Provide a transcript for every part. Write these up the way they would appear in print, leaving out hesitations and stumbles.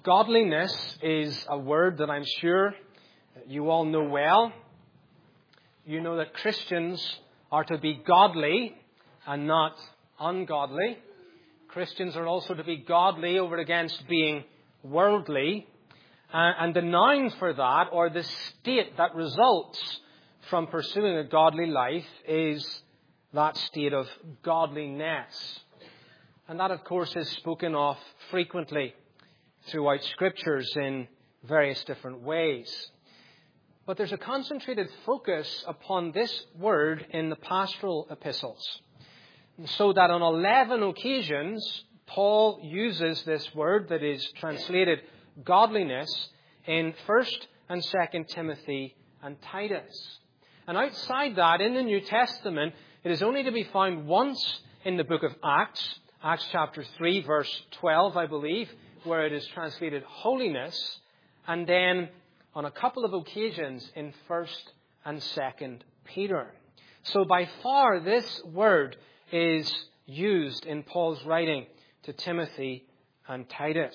Godliness is a word that I'm sure you all know well. You know that Christians are to be godly and not ungodly. Christians are also to be godly over against being worldly. And the noun for that, or the state that results from pursuing a godly life, is that state of godliness. And that, of course, is spoken of frequently throughout Scriptures in various different ways. But there's a concentrated focus upon this word in the pastoral epistles, so that on 11 occasions, Paul uses this word that is translated godliness in 1st and 2nd Timothy and Titus. And outside that, in the New Testament, it is only to be found once in the book of Acts, Acts chapter 3, verse 12, I believe, where it is translated holiness, and then on a couple of occasions in 1st and 2nd Peter. So by far this word is used in Paul's writing to Timothy and Titus.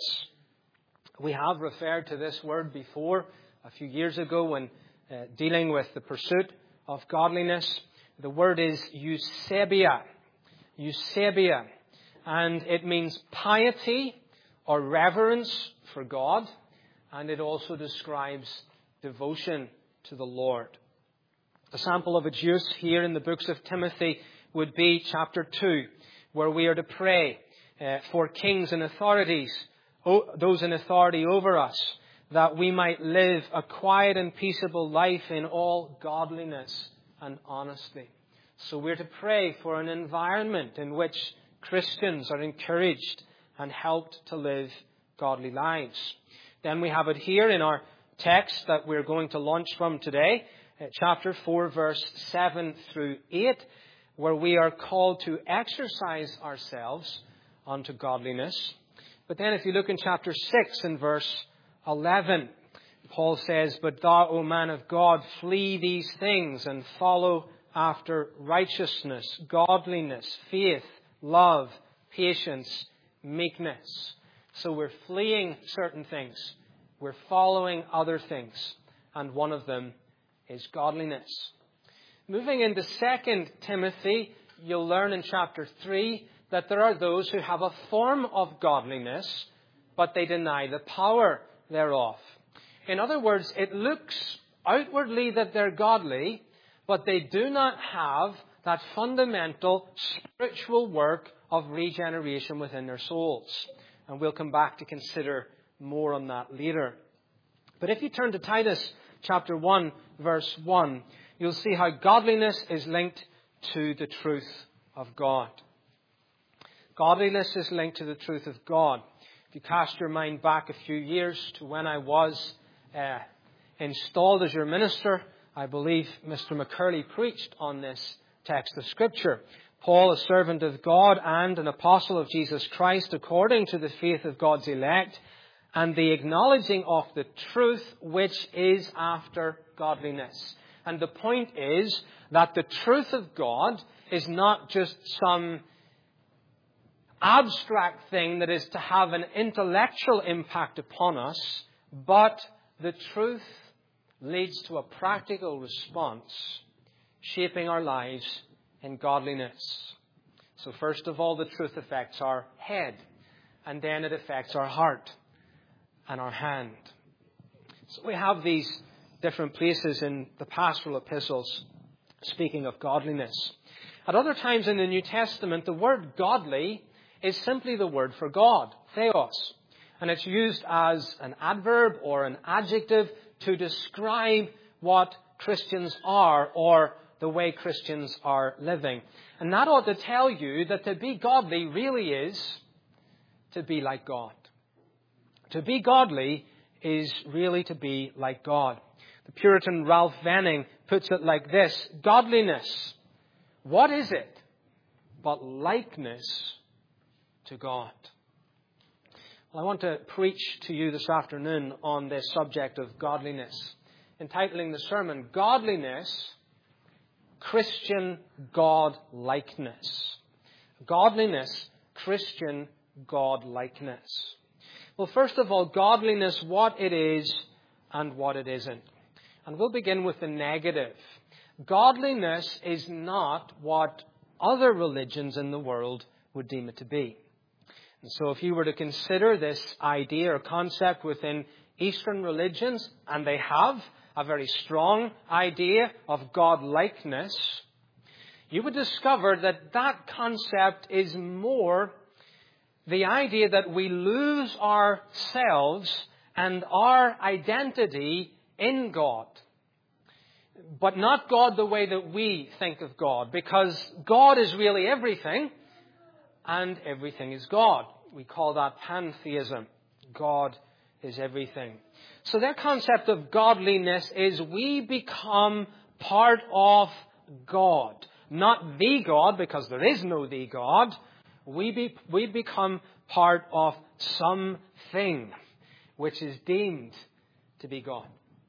We have referred to this word before a few years ago when dealing with the pursuit of godliness. The word is eusebia. Eusebia. And it means piety or reverence for God. And it also describes devotion to the Lord. A sample of its use here in the books of Timothy would be chapter 2, where we are to pray for kings and authorities, those in authority over us, that we might live a quiet and peaceable life in all godliness and honesty. So we're to pray for an environment in which Christians are encouraged and helped to live godly lives. Then we have it here in our text that we're going to launch from today, chapter 4, verse 7 through 8, where we are called to exercise ourselves unto godliness. But then if you look in chapter 6 and verse 11, Paul says, "But thou, O man of God, flee these things and follow after righteousness, godliness, faith, love, patience, meekness." So we're fleeing certain things. We're following other things. And one of them is godliness. Moving into 2 Timothy, you'll learn in chapter 3 that there are those who have a form of godliness, but they deny the power thereof. In other words, it looks outwardly that they're godly, but they do not have that fundamental spiritual work of regeneration within their souls. And we'll come back to consider more on that later. But if you turn to Titus chapter 1, verse 1, you'll see how godliness is linked to the truth of God. Godliness is linked to the truth of God. If you cast your mind back a few years to when I was installed as your minister, I believe Mr. McCurley preached on this text of Scripture. Paul, a servant of God and an apostle of Jesus Christ, according to the faith of God's elect, and the acknowledging of the truth which is after godliness. And the point is that the truth of God is not just some abstract thing that is to have an intellectual impact upon us, but the truth leads to a practical response, shaping our lives in godliness. So first of all, the truth affects our head, and then it affects our heart and our hand. So we have these different places in the pastoral epistles speaking of godliness. At other times in the New Testament, the word godly is simply the word for God, theos. And it's used as an adverb or an adjective to describe what Christians are or the way Christians are living. And that ought to tell you that to be godly really is to be like God. To be godly is really to be like God. The Puritan Ralph Venning puts it like this: godliness, what is it but likeness to God? Well, I want to preach to you this afternoon on this subject of godliness, entitling the sermon, Godliness, Christian God-likeness. Godliness, Christian God-likeness. Well, first of all, godliness, what it is and what it isn't. And we'll begin with the negative. Godliness is not what other religions in the world would deem it to be. And so if you were to consider this idea or concept within Eastern religions, and they have a very strong idea of God-likeness, you would discover that that concept is more the idea that we lose ourselves and our identity in God. But not God the way that we think of God, because God is really everything, and everything is God. We call that pantheism. God is everything. So their concept of godliness is we become part of God. Not the God, because there is no the God. We become part of something which is deemed to be God.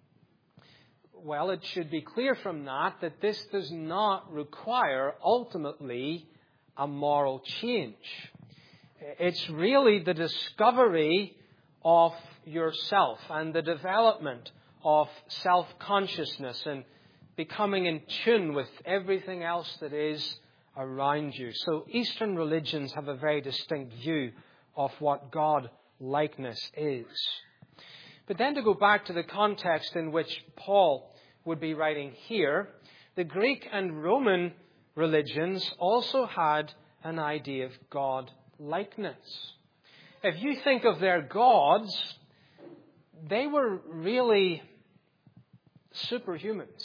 Well, it should be clear from that this does not require ultimately a moral change. It's really the discovery of yourself and the development of self-consciousness and becoming in tune with everything else that is around you. So Eastern religions have a very distinct view of what God-likeness is. But then to go back to the context in which Paul would be writing here, the Greek and Roman religions also had an idea of God-likeness. If you think of their gods, they were really superhumans.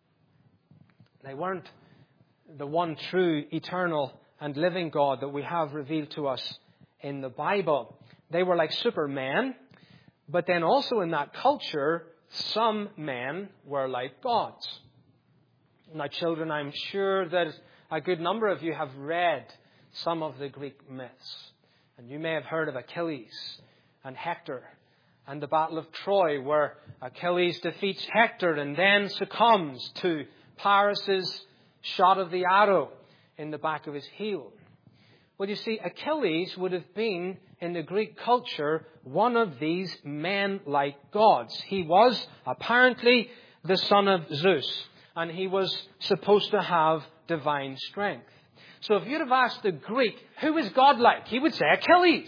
They weren't the one true, eternal, and living God that we have revealed to us in the Bible. They were like supermen, but then also in that culture, some men were like gods. Now, children, I'm sure that a good number of you have read some of the Greek myths. And you may have heard of Achilles and Hector and the Battle of Troy, where Achilles defeats Hector and then succumbs to Paris's shot of the arrow in the back of his heel. Well, you see, Achilles would have been, in the Greek culture, one of these men-like gods. He was apparently the son of Zeus, and he was supposed to have divine strength. So if you'd have asked the Greek, who is godlike? He would say Achilles.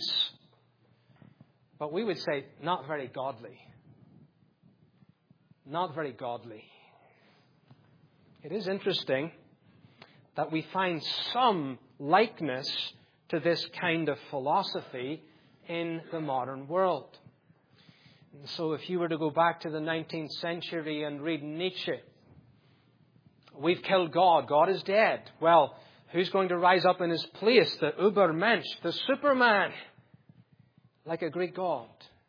But we would say, not very godly. Not very godly. It is interesting that we find some likeness to this kind of philosophy in the modern world. And so if you were to go back to the 19th century and read Nietzsche, we've killed God. God is dead. Well, who's going to rise up in his place? The Übermensch, the Superman, like a Greek god.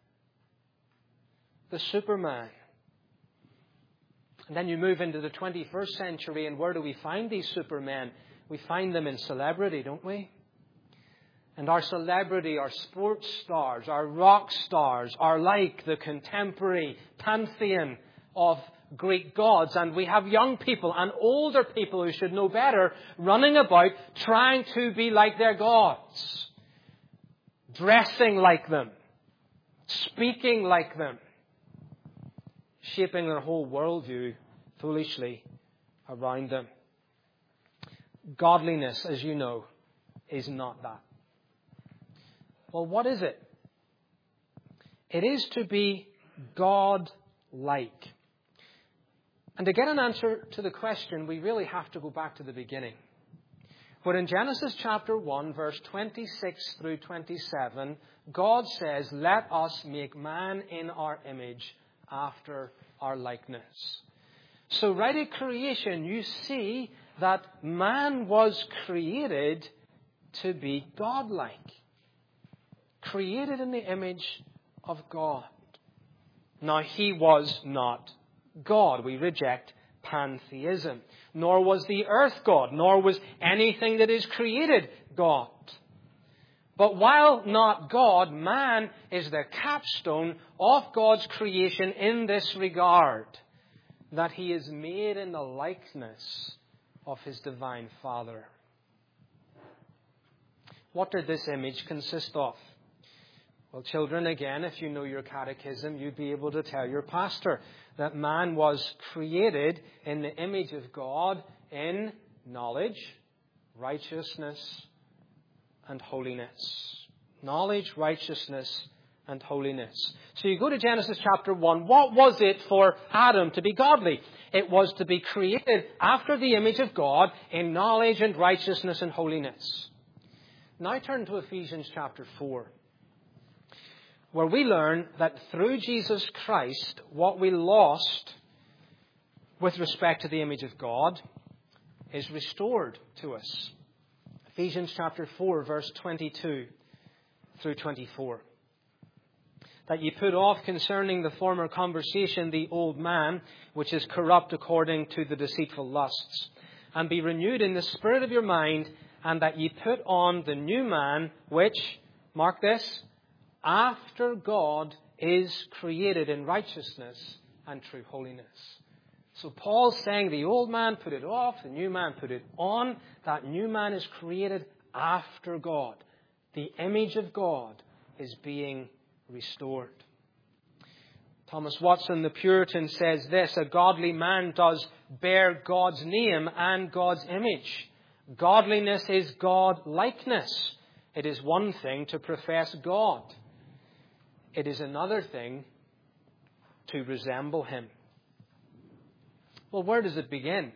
The Superman. And then you move into the 21st century, and where do we find these supermen? We find them in celebrity, don't we? And our celebrity, our sports stars, our rock stars are like the contemporary pantheon of Greek gods. And we have young people and older people who should know better running about trying to be like their gods, dressing like them, speaking like them, shaping their whole worldview foolishly around them. Godliness, as you know, is not that. Well, what is it? It is to be God-like. And to get an answer to the question, we really have to go back to the beginning. Where in Genesis chapter 1, verse 26 through 27, God says, "Let us make man in our image, after our likeness." So right at creation, you see that man was created to be God-like. Created in the image of God. Now, he was not God. We reject pantheism. Nor was the earth God. Nor was anything that is created God. But while not God, man is the capstone of God's creation in this regard, that he is made in the likeness of his divine Father. What did this image consist of? Well, children, again, if you know your catechism, you'd be able to tell your pastor that man was created in the image of God in knowledge, righteousness, and holiness. Knowledge, righteousness, and holiness. So you go to Genesis chapter 1. What was it for Adam to be godly? It was to be created after the image of God in knowledge and righteousness and holiness. Now turn to Ephesians chapter 4, where we learn that through Jesus Christ, what we lost with respect to the image of God is restored to us. Ephesians chapter 4, verse 22 through 24. That ye put off concerning the former conversation the old man, which is corrupt according to the deceitful lusts, and be renewed in the spirit of your mind, and that ye put on the new man, which, mark this, after God is created in righteousness and true holiness. So Paul's saying the old man, put it off, the new man, put it on. That new man is created after God. The image of God is being restored. Thomas Watson, the Puritan, says this: a godly man does bear God's name and God's image. Godliness is God-likeness. It is one thing to profess God. It is another thing to resemble Him. Well, where does it begin?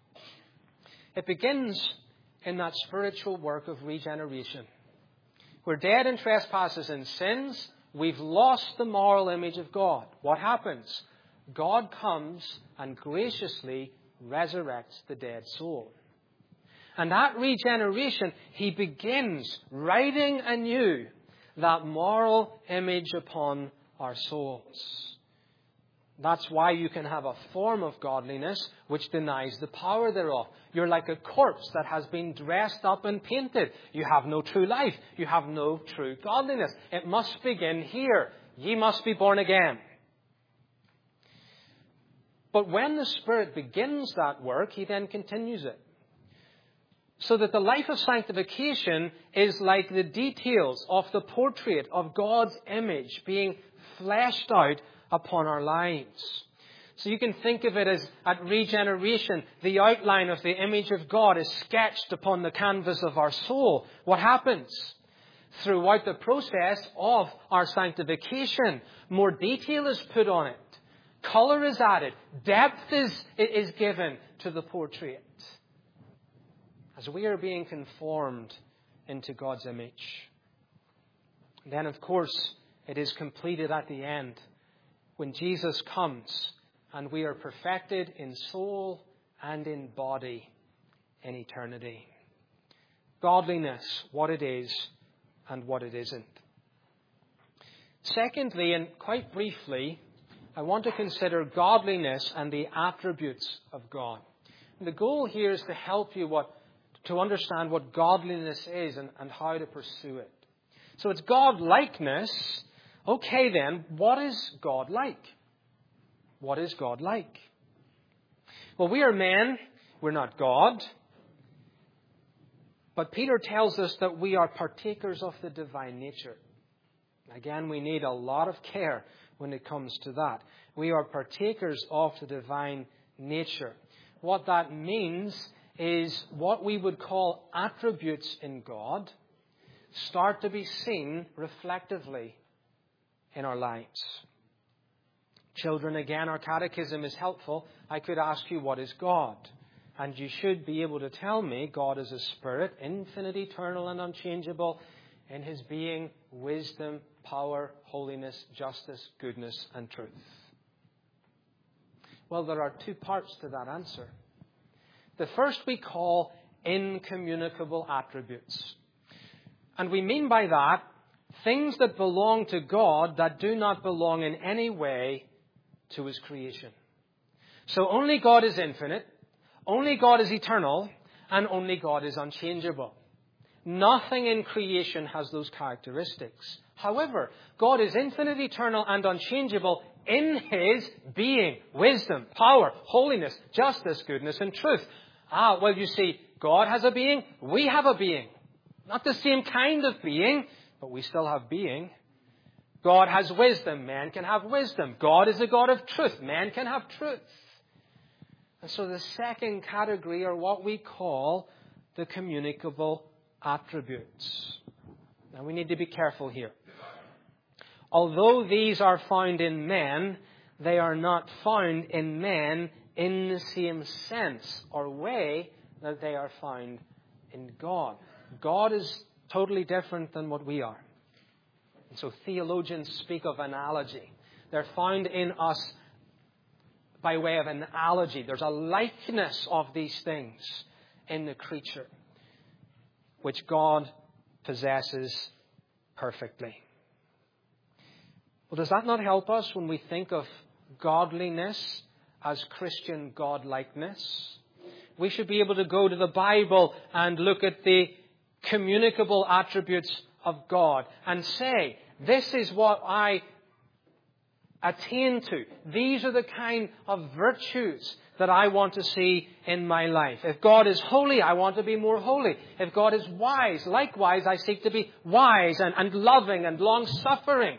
It begins in that spiritual work of regeneration. We're dead in trespasses and sins. We've lost the moral image of God. What happens? God comes and graciously resurrects the dead soul. And that regeneration, He begins writing anew that moral image upon our souls. That's why you can have a form of godliness which denies the power thereof. You're like a corpse that has been dressed up and painted. You have no true life. You have no true godliness. It must begin here. Ye must be born again. But when the Spirit begins that work, He then continues it. So that the life of sanctification is like the details of the portrait of God's image being fleshed out upon our lives. So you can think of it as at regeneration, the outline of the image of God is sketched upon the canvas of our soul. What happens? Throughout the process of our sanctification, more detail is put on it. Color is added. Depth is given to the portrait. As we are being conformed into God's image. Then, of course, it is completed at the end when Jesus comes and we are perfected in soul and in body in eternity. Godliness, what it is and what it isn't. Secondly, and quite briefly, I want to consider godliness and the attributes of God. And the goal here is to help you to understand what godliness is and how to pursue it. So it's God-likeness. Okay then, what is God like? What is God like? Well, we are men. We're not God. But Peter tells us that we are partakers of the divine nature. Again, we need a lot of care when it comes to that. We are partakers of the divine nature. What that means is what we would call attributes in God start to be seen reflectively in our lives. Children, again, our catechism is helpful. I could ask you, what is God? And you should be able to tell me God is a spirit, infinite, eternal, and unchangeable in His being, wisdom, power, holiness, justice, goodness, and truth. Well, there are two parts to that answer. The first we call incommunicable attributes. And we mean by that things that belong to God that do not belong in any way to His creation. So only God is infinite, only God is eternal, and only God is unchangeable. Nothing in creation has those characteristics. However, God is infinite, eternal, and unchangeable in His being, wisdom, power, holiness, justice, goodness, and truth. Well, you see, God has a being, we have a being. Not the same kind of being, but we still have being. God has wisdom. Man can have wisdom. God is a God of truth. Man can have truth. And so the second category are what we call the communicable attributes. Now we need to be careful here. Although these are found in men, they are not found in men in the same sense or way that they are found in God. God is totally different than what we are. And so theologians speak of analogy. They're found in us by way of analogy. There's a likeness of these things in the creature, which God possesses perfectly. Well, does that not help us when we think of godliness as Christian godlikeness? We should be able to go to the Bible and look at the communicable attributes of God and say, this is what I attain to. These are the kind of virtues that I want to see in my life. If God is holy, I want to be more holy. If God is wise, likewise, I seek to be wise and loving and long-suffering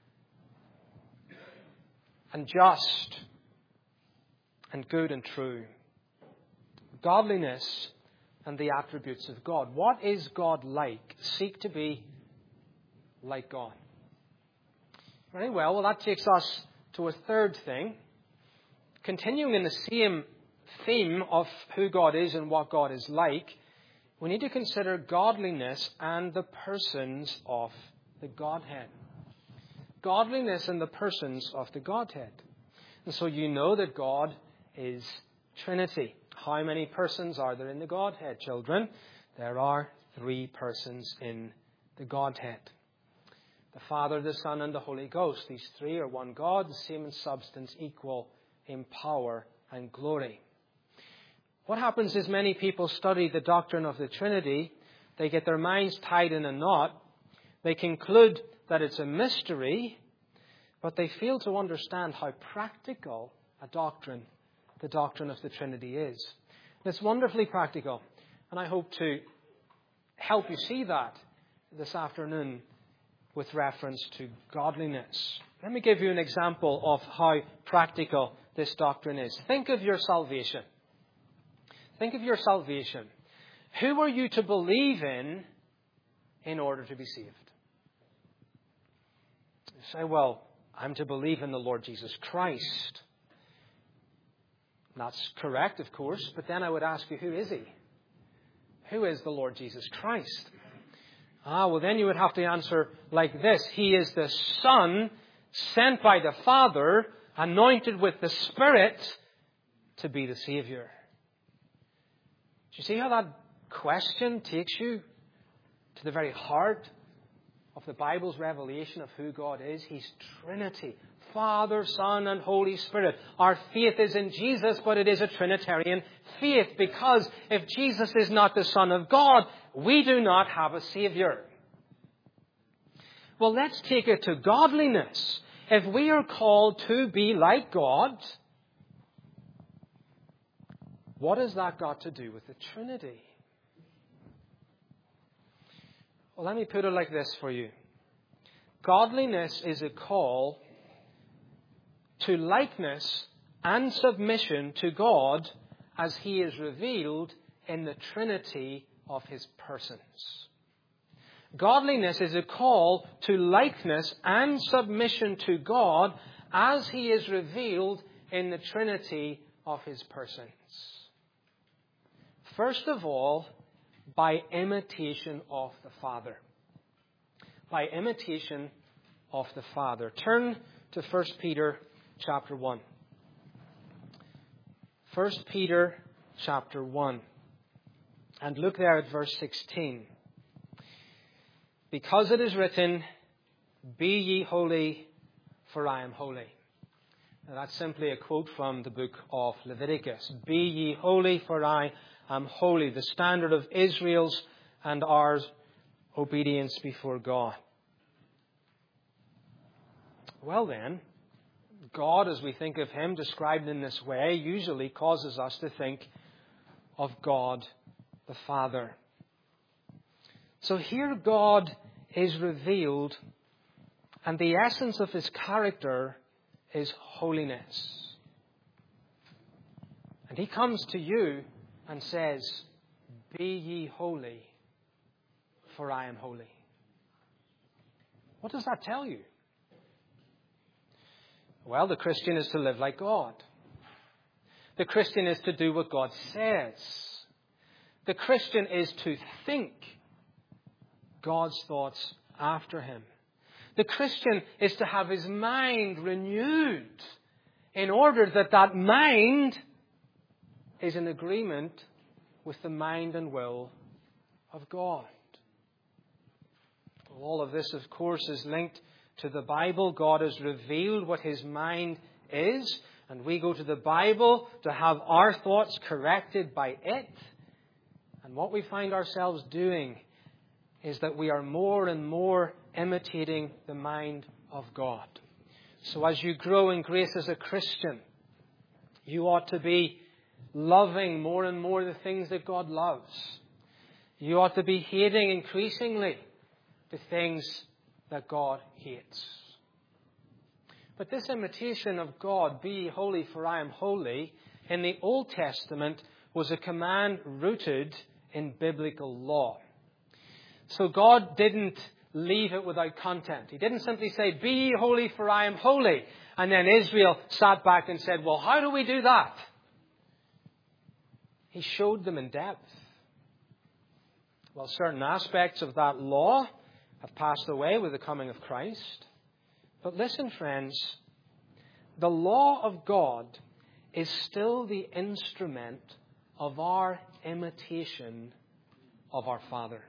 and just and good and true. Godliness and the attributes of God. What is God like? Seek to be like God. Very well, that takes us to a third thing. Continuing in the same theme of who God is and what God is like, we need to consider godliness and the persons of the Godhead. Godliness and the persons of the Godhead. And so you know that God is Trinity. How many persons are there in the Godhead, children? There are 3 persons in the Godhead. The Father, the Son, and the Holy Ghost. These 3 are one God, the same in substance, equal in power and glory. What happens is many people study the doctrine of the Trinity. They get their minds tied in a knot. They conclude that it's a mystery, but they fail to understand how practical the doctrine of the Trinity is. And it's wonderfully practical, and I hope to help you see that this afternoon with reference to godliness. Let me give you an example of how practical this doctrine is. Think of your salvation. Think of your salvation. Who are you to believe in order to be saved? You say, well, I'm to believe in the Lord Jesus Christ. That's correct, of course, but then I would ask you, who is He? Who is the Lord Jesus Christ? Well, then you would have to answer like this. He is the Son sent by the Father, anointed with the Spirit to be the Savior. Do you see how that question takes you to the very heart of the Bible's revelation of who God is? He's Trinity. Father, Son, and Holy Spirit. Our faith is in Jesus, but it is a Trinitarian faith, because if Jesus is not the Son of God, we do not have a Savior. Well, let's take it to godliness. If we are called to be like God, what has that got to do with the Trinity? Well, let me put it like this for you. Godliness is a call to likeness and submission to God as He is revealed in the Trinity of His persons. Godliness is a call to likeness and submission to God as He is revealed in the Trinity of His persons. First of all, by imitation of the Father. By imitation of the Father. Turn to 1 Peter chapter 1. 1 Peter chapter 1. And look there at verse 16. Because it is written, be ye holy, for I am holy. Now, that's simply a quote from the book of Leviticus. Be ye holy, for I am holy. The standard of Israel's and ours obedience before God. Well then, God, as we think of Him described in this way, usually causes us to think of God the Father. So here God is revealed And the essence of his character is holiness. And he comes to you and says, "Be ye holy, for I am holy." What does that tell you? Well, the Christian is to live like God. The Christian is to do what God says. The Christian is to think God's thoughts after him. The Christian is to have his mind renewed in order that that mind is in agreement with the mind and will of God. All of this, of course, is linked to the Bible. God has revealed what his mind is, and we go to the Bible to have our thoughts corrected by it. And what we find ourselves doing is that we are more and more imitating the mind of God. So as you grow in grace as a Christian, you ought to be loving more and more the things that God loves. You ought to be hating increasingly the things that God hates. But this imitation of God, "Be ye holy, for I am holy," in the Old Testament was a command rooted in biblical law. So God didn't leave it without content. He didn't simply say, "Be ye holy, for I am holy." And then Israel sat back and said, "Well, how do we do that?" He showed them in depth. Well, certain aspects of that law have passed away with the coming of Christ. But listen, friends, the law of God is still the instrument of our imitation of our Father.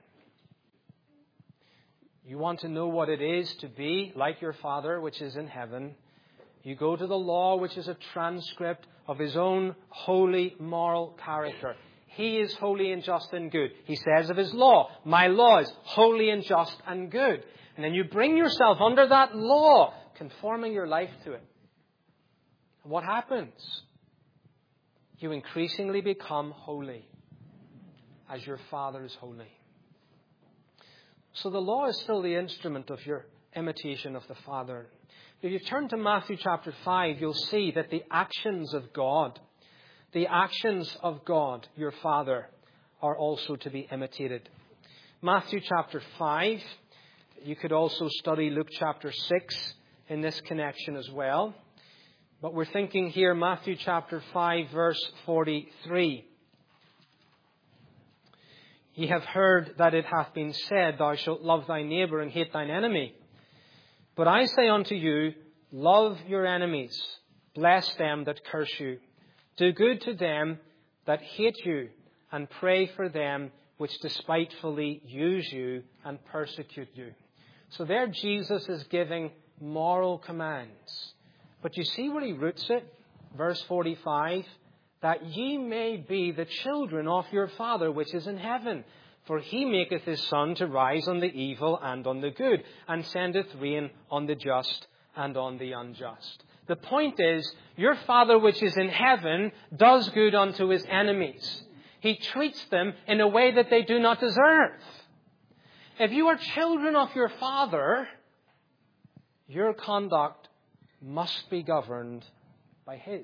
You want to know what it is to be like your Father, which is in heaven. You go to the law, which is a transcript of his own holy moral character. He is holy and just and good. He says of his law, "My law is holy and just and good." And then you bring yourself under that law, conforming your life to it. And what happens? You increasingly become holy as your Father is holy. So the law is still the instrument of your imitation of the Father. If you turn to Matthew chapter 5, you'll see that the actions of God, your Father, are also to be imitated. Matthew chapter 5, you could also study Luke chapter 6 in this connection as well. But we're thinking here Matthew chapter 5, verse 43. "Ye have heard that it hath been said, Thou shalt love thy neighbour and hate thine enemy. But I say unto you, love your enemies, bless them that curse you, do good to them that hate you, and pray for them which despitefully use you and persecute you." So there Jesus is giving moral commands. But you see where he roots it? Verse 45, "That ye may be the children of your Father which is in heaven. For he maketh his sun to rise on the evil and on the good, and sendeth rain on the just and on the unjust." The point is, your Father which is in heaven does good unto his enemies. He treats them in a way that they do not deserve. If you are children of your Father, your conduct must be governed by his.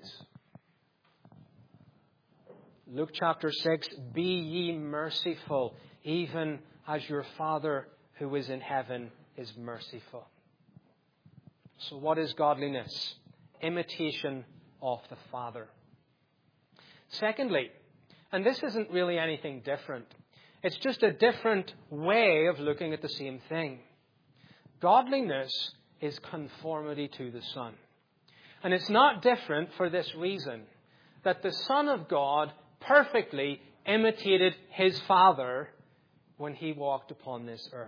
Luke chapter 6, "Be ye merciful, even as your Father who is in heaven is merciful." So what is godliness? Imitation of the Father. Secondly, and this isn't really anything different, it's just a different way of looking at the same thing. Godliness is conformity to the Son. And it's not different for this reason, that the Son of God perfectly imitated his Father when he walked upon this earth.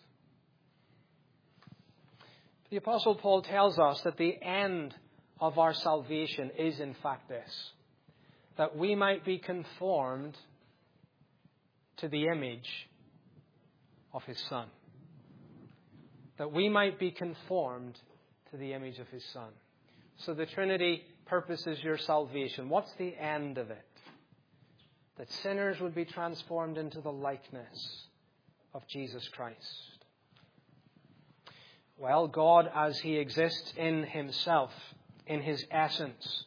The Apostle Paul tells us that the end of our salvation is in fact this, that we might be conformed to the image of his Son. That we might be conformed to the image of his Son. So the Trinity purposes your salvation. What's the end of it? That sinners would be transformed into the likeness of Jesus Christ. Well, God, as He exists in Himself, in His essence,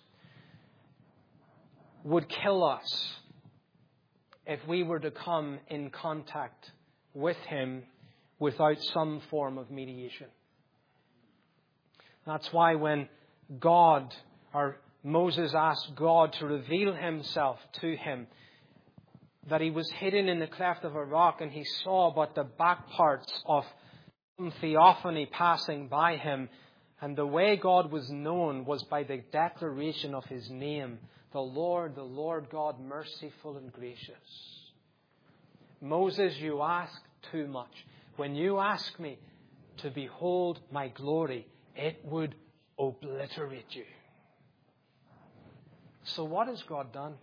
would kill us if we were to come in contact with Him without some form of mediation. That's why when Moses asked God to reveal Himself to him, that he was hidden in the cleft of a rock and he saw but the back parts of some theophany passing by him. And the way God was known was by the declaration of His name, the Lord God, merciful and gracious. Moses, you ask too much. When you ask me to behold my glory, it would obliterate you. So what has God done?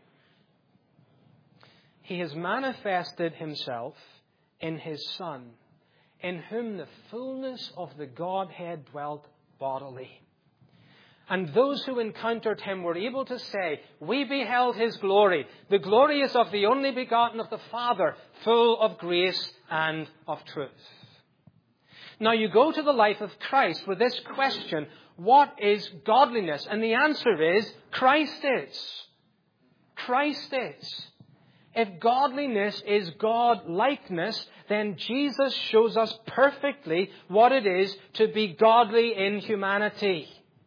He has manifested Himself in His Son, in whom the fullness of the Godhead dwelt bodily. And those who encountered Him were able to say, we beheld His glory. The glory is of the only begotten of the Father, full of grace and of truth. Now you go to the life of Christ with this question, what is godliness? And the answer is, Christ is. Christ is. If godliness is God-likeness, then Jesus shows us perfectly what it is to be godly in humanity.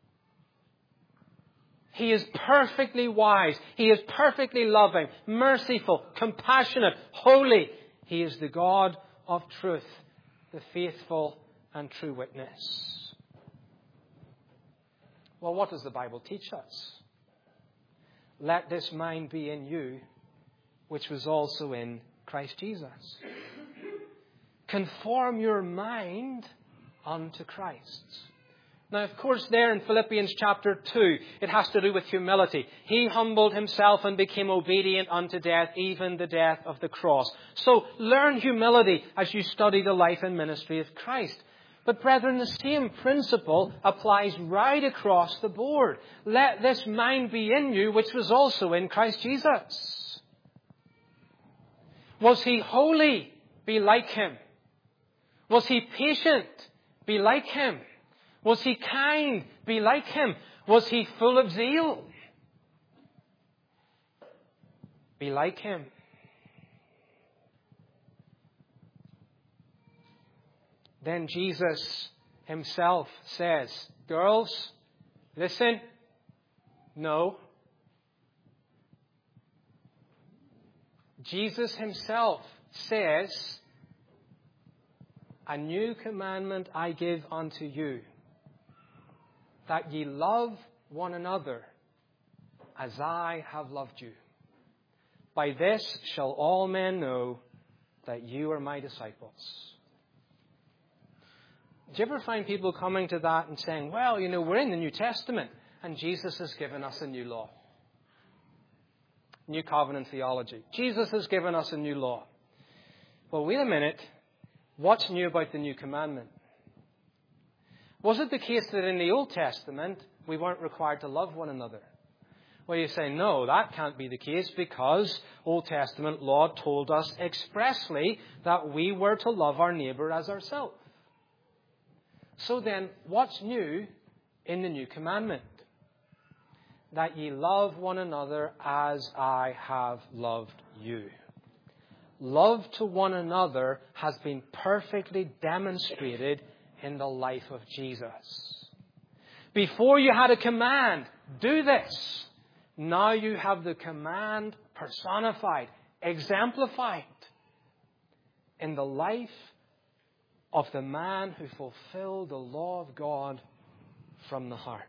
He is perfectly wise. He is perfectly loving, merciful, compassionate, holy. He is the God of truth, the faithful and true witness. Well, what does the Bible teach us? Let this mind be in you, which was also in Christ Jesus. Conform your mind unto Christ. Now, of course, there in Philippians chapter 2, it has to do with humility. He humbled Himself and became obedient unto death, even the death of the cross. So, learn humility as you study the life and ministry of Christ. But brethren, the same principle applies right across the board. Let this mind be in you, which was also in Christ Jesus. Was He holy? Be like Him. Was He patient? Be like Him. Was He kind? Be like Him. Was He full of zeal? Be like Him. Then Jesus Himself says, girls, listen, no. Jesus Himself says, a new commandment I give unto you, that ye love one another as I have loved you. By this shall all men know that you are my disciples. Do you ever find people coming to that and saying, well, we're in the New Testament and Jesus has given us a new law. New covenant theology. Jesus has given us a new law. Well, wait a minute. What's new about the new commandment? Was it the case that in the Old Testament we weren't required to love one another? Well, you say, no, that can't be the case because Old Testament law told us expressly that we were to love our neighbour as ourselves. So then, what's new in the new commandment? That ye love one another as I have loved you. Love to one another has been perfectly demonstrated in the life of Jesus. Before you had a command, do this. Now you have the command personified, exemplified in the life of the man who fulfilled the law of God from the heart.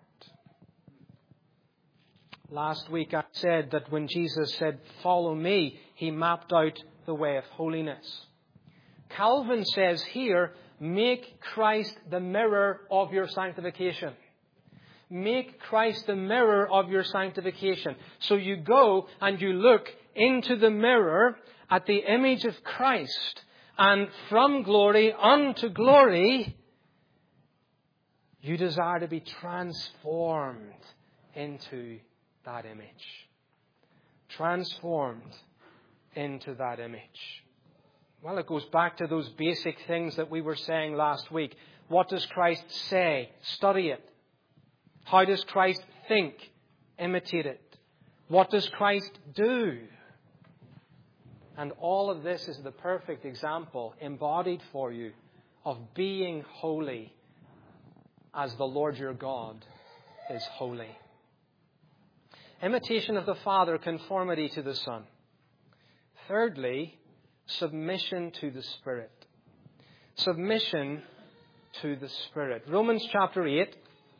Last week I said that when Jesus said, follow me, He mapped out the way of holiness. Calvin says here, make Christ the mirror of your sanctification. Make Christ the mirror of your sanctification. So you go and you look into the mirror at the image of Christ. And from glory unto glory, you desire to be transformed into that image. Transformed into that image. Well, it goes back to those basic things that we were saying last week. What does Christ say? Study it. How does Christ think? Imitate it. What does Christ do? And all of this is the perfect example embodied for you of being holy as the Lord your God is holy. Imitation of the Father, conformity to the Son. Thirdly, submission to the Spirit. Submission to the Spirit. Romans chapter 8.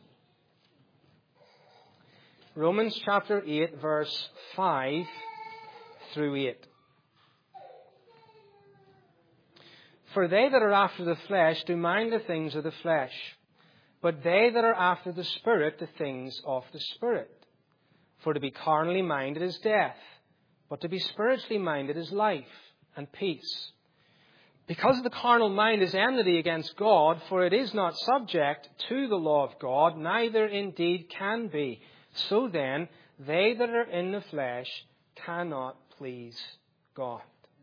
Romans chapter 8, verse 5 through 8. For they that are after the flesh do mind the things of the flesh, but they that are after the Spirit, the things of the Spirit. For to be carnally minded is death, but to be spiritually minded is life and peace. Because the carnal mind is enmity against God, for it is not subject to the law of God, neither indeed can be. So then, they that are in the flesh cannot please God.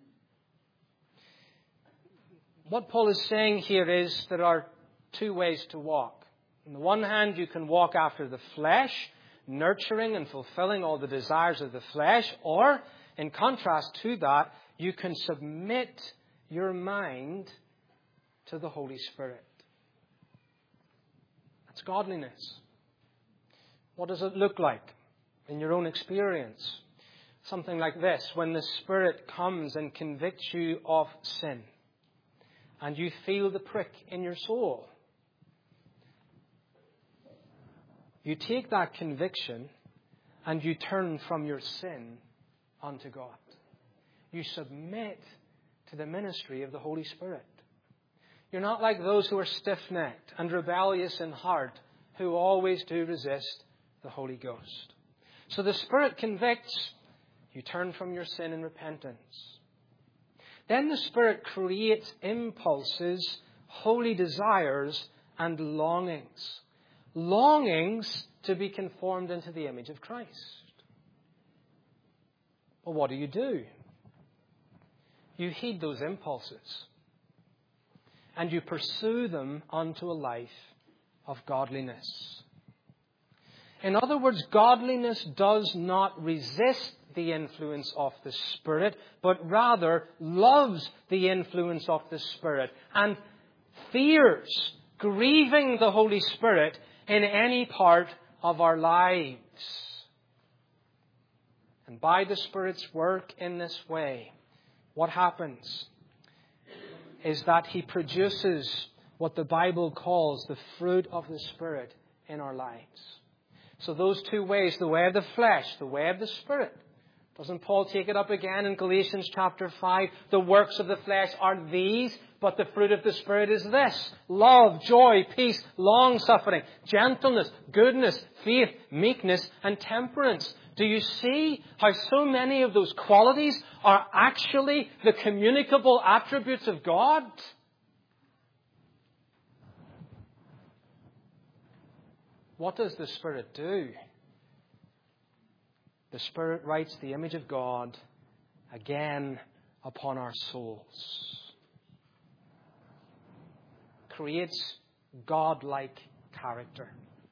What Paul is saying here is there are two ways to walk. On the one hand, you can walk after the flesh, nurturing and fulfilling all the desires of the flesh, or, in contrast to that, you can submit your mind to the Holy Spirit. That's godliness. What does it look like in your own experience? Something like this: when the Spirit comes and convicts you of sin, and you feel the prick in your soul, you take that conviction and you turn from your sin unto God. You submit to the ministry of the Holy Spirit. You're not like those who are stiff-necked and rebellious in heart, who always do resist the Holy Ghost. So the Spirit convicts. You turn from your sin in repentance. Then the Spirit creates impulses, holy desires, and longings. Longings to be conformed into the image of Christ. Well, what do? You heed those impulses. And you pursue them unto a life of godliness. In other words, godliness does not resist the influence of the Spirit, but rather loves the influence of the Spirit and fears grieving the Holy Spirit in any part of our lives. And by the Spirit's work in this way, what happens is that He produces what the Bible calls the fruit of the Spirit in our lives. So those two ways, the way of the flesh, the way of the Spirit. Doesn't Paul take it up again in Galatians chapter 5? The works of the flesh are these, but the fruit of the Spirit is this: love, joy, peace, long-suffering, gentleness, goodness, faith, meekness, and temperance. Do you see how so many of those qualities are actually the communicable attributes of God? What does the Spirit do? The Spirit writes the image of God again upon our souls. Creates God-like character.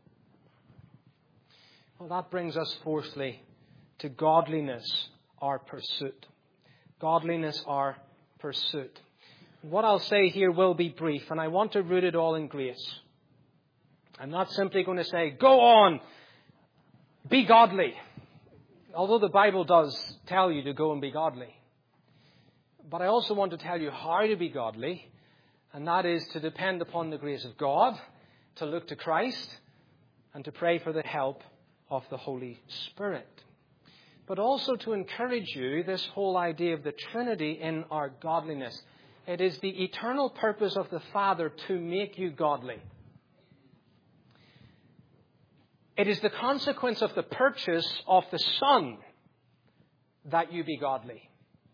Well, that brings us fourthly to godliness, our pursuit. Godliness, our pursuit. What I'll say here will be brief, and I want to root it all in grace. I'm not simply going to say, go on, be godly. Although the Bible does tell you to go and be godly. But I also want to tell you how to be godly, and that is to depend upon the grace of God, to look to Christ, and to pray for the help of the Holy Spirit. But also to encourage you, this whole idea of the Trinity in our godliness. It is the eternal purpose of the Father to make you godly. It is the consequence of the purchase of the Son that you be godly.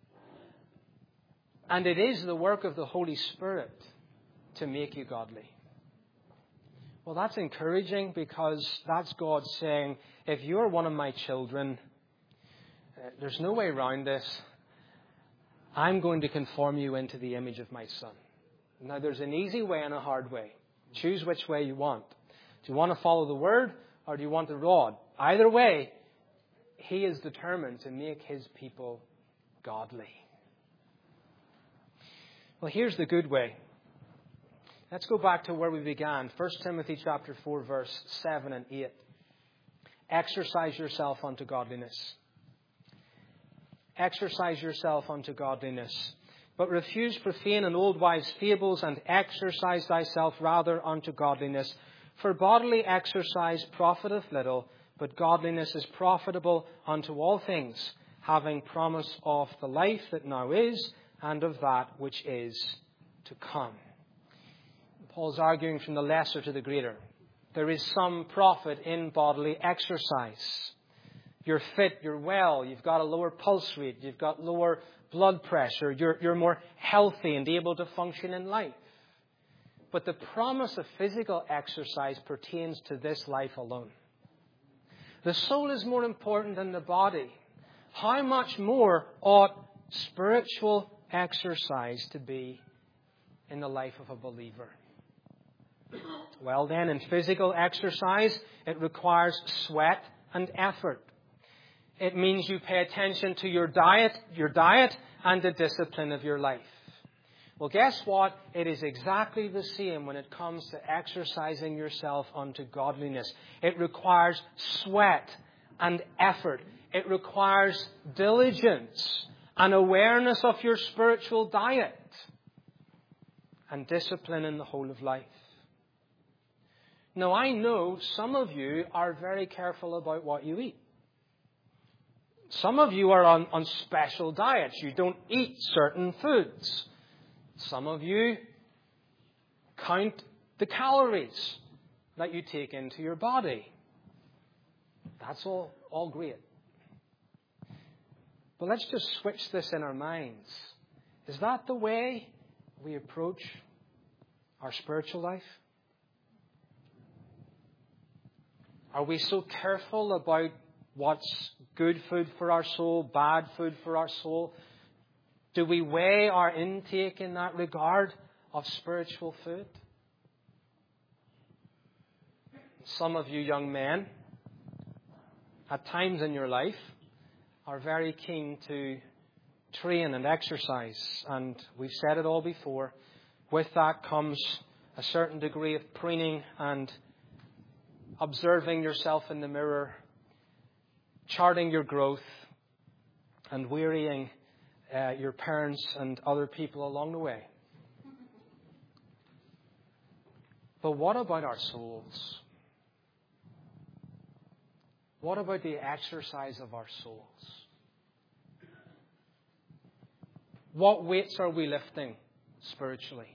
And it is the work of the Holy Spirit to make you godly. Well, that's encouraging, because that's God saying, if you're one of my children, there's no way around this. I'm going to conform you into the image of my Son. Now, there's an easy way and a hard way. Choose which way you want. Do you want to follow the Word or do you want the rod? Either way, He is determined to make His people godly. Well, here's the good way. Let's go back to where we began. 1 Timothy chapter 4, verse 7 and 8. Exercise yourself unto godliness. Exercise yourself unto godliness. But refuse profane and old wives' fables, and exercise thyself rather unto godliness. For bodily exercise profiteth little, but godliness is profitable unto all things, having promise of the life that now is, and of that which is to come. Paul's arguing from the lesser to the greater. There is some profit in bodily exercise. You're fit, you're well, you've got a lower pulse rate, you've got lower blood pressure, you're more healthy and able to function in life. But the promise of physical exercise pertains to this life alone. The soul is more important than the body. How much more ought spiritual exercise to be in the life of a believer? Well then, in physical exercise, it requires sweat and effort. It means you pay attention to your diet and the discipline of your life. Well, guess what? It is exactly the same when it comes to exercising yourself unto godliness. It requires sweat and effort. It requires diligence and awareness of your spiritual diet and discipline in the whole of life. Now, I know some of you are very careful about what you eat. Some of you are on special diets. You don't eat certain foods. Some of you count the calories that you take into your body. That's all great. But let's just switch this in our minds. Is that the way we approach our spiritual life? Are we so careful about what's good food for our soul, bad food for our soul? Do we weigh our intake in that regard of spiritual food? Some of you young men, at times in your life, are very keen to train and exercise. And we've said it all before. With that comes a certain degree of preening and observing yourself in the mirror, charting your growth, and wearying your parents and other people along the way. But what about our souls? What about the exercise of our souls? What weights are we lifting spiritually?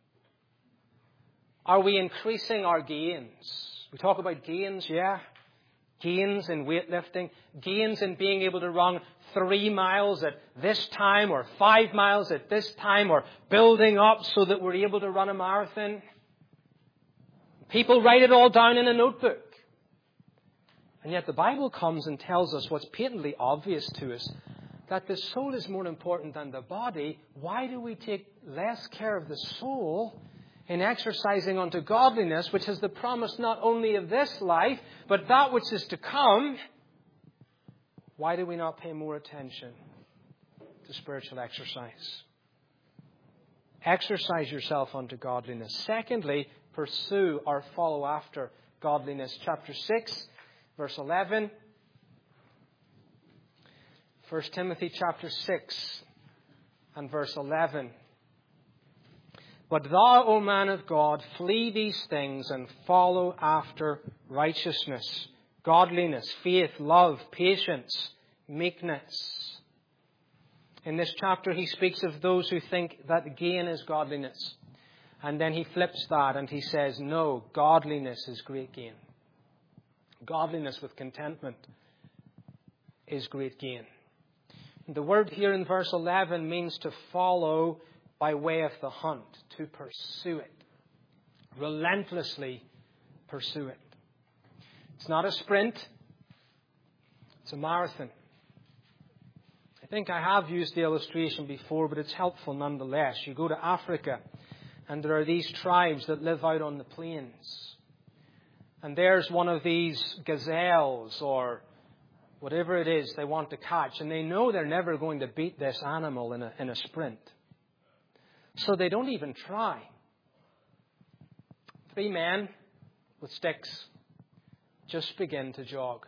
Are we increasing our gains? We talk about gains, yeah. Gains in weightlifting. Gains in being able to run 3 miles at this time or 5 miles at this time, or building up so that we're able to run a marathon. People write it all down in a notebook. And yet the Bible comes and tells us what's patently obvious to us, that the soul is more important than the body. Why do we take less care of the soul in exercising unto godliness, which has the promise not only of this life, but that which is to come? Why do we not pay more attention to spiritual exercise? Exercise yourself unto godliness. Secondly, pursue or follow after godliness. Chapter 6, verse 11. 1 Timothy chapter 6 and verse 11. But thou, O man of God, flee these things and follow after righteousness, godliness, faith, love, patience, meekness. In this chapter, he speaks of those who think that gain is godliness. And then he flips that and he says, no, godliness is great gain. Godliness with contentment is great gain. The word here in verse 11 means to follow by way of the hunt, to pursue it. Relentlessly pursue it. It's not a sprint. It's a marathon. I think I have used the illustration before, but it's helpful nonetheless. You go to Africa And there are these tribes that live out on the plains. And there's one of these gazelles or whatever it is they want to catch. And they know they're never going to beat this animal in a sprint. So they don't even try. 3 men with sticks just begin to jog.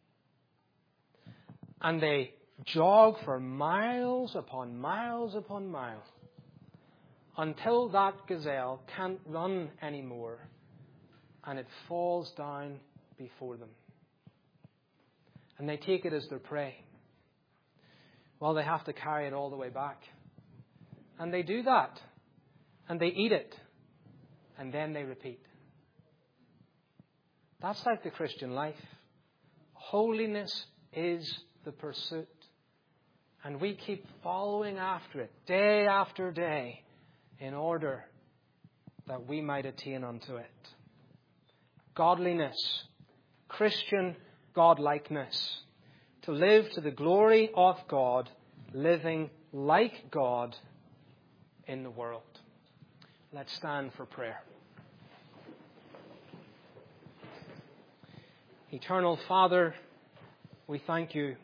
And they jog for miles upon miles upon miles until that gazelle can't run anymore and it falls down before them. And they take it as their prey. Well, they have to carry it all the way back. And they do that. And they eat it. And then they repeat. That's like the Christian life. Holiness is the pursuit. And we keep following after it day after day in order that we might attain unto it. Godliness, Christian godlikeness, to live to the glory of God, living like God in the world. Let's stand for prayer. Eternal Father, we thank you.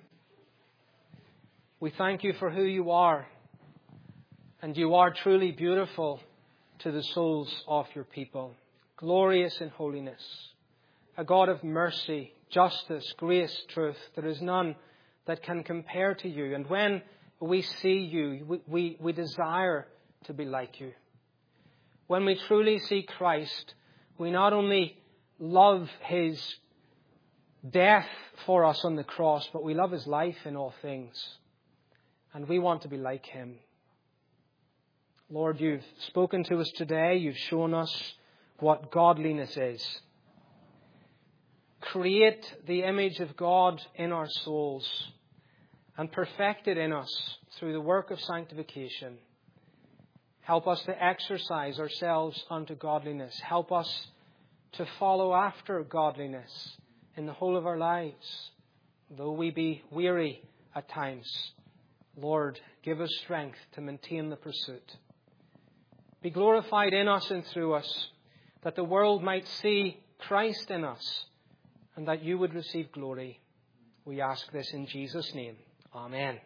We thank you for who you are. And you are truly beautiful to the souls of your people. Glorious in holiness. A God of mercy, justice, grace, truth. There is none that can compare to you. And when we see you, we desire to be like you. When we truly see Christ, we not only love his death for us on the cross, but we love his life in all things. And we want to be like him. Lord, you've spoken to us today. You've shown us what godliness is. Create the image of God in our souls and perfect it in us through the work of sanctification. Help us to exercise ourselves unto godliness. Help us to follow after godliness in the whole of our lives. Though we be weary at times, Lord, give us strength to maintain the pursuit. Be glorified in us and through us, that the world might see Christ in us, and that you would receive glory. We ask this in Jesus' name. Amen.